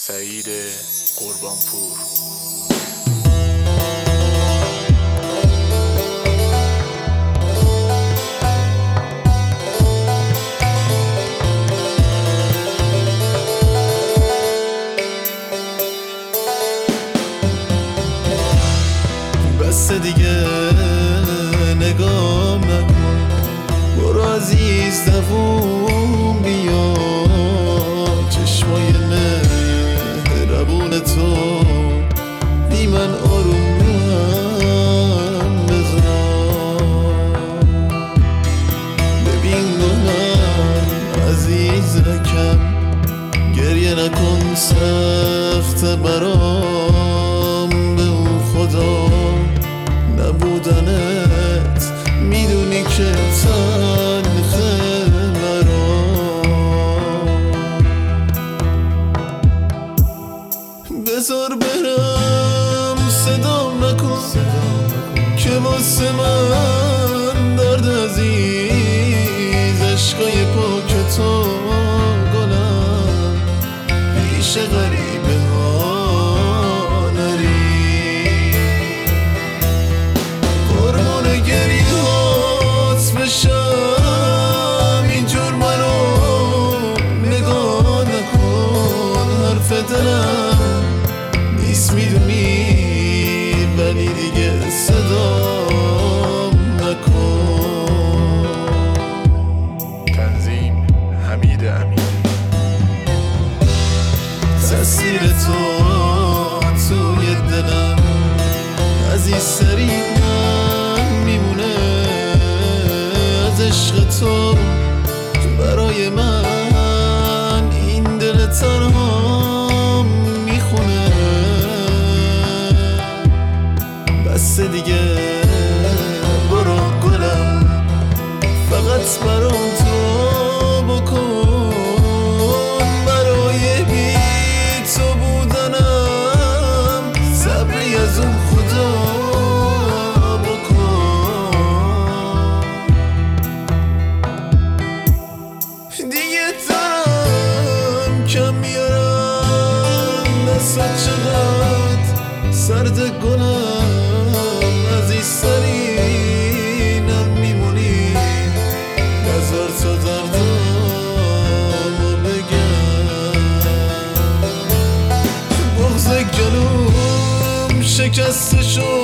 سعید قربانپور. بس دیگه نگام نکن، برو عزیز دووم بیا، چشمای مهربون تو بی من آرومم بذار. ببین گناهم عزیزکم، گریه نکن سخت برام، به اون خدا نبودنت میدونی که تلخه برام. بذار برم صدام نکن که واسه من درد عزیز، عشقای پاک تو گلم پیش غریبه ها نری. قربان گریهات بشم، اینجور منو نگاه نکن، حرف دلم نیست میدونی، ولی دیگه صدام نکن. تنظیم حمید امین. تأثیر تو توی دلم عزیز سریعم میمونه، از عشق تو برای من این دل تنها میخونه. بس دیگه برو گلم، فقط برام تو بکن، برای بی تو بودنم صبری از اون خدا بکن. دیگه دارم کم میارم، دستت چقدر سرد گلم، عزیز سرینم میمونی، نظر تو دردمو بگم. بغض گلوم شکسته شد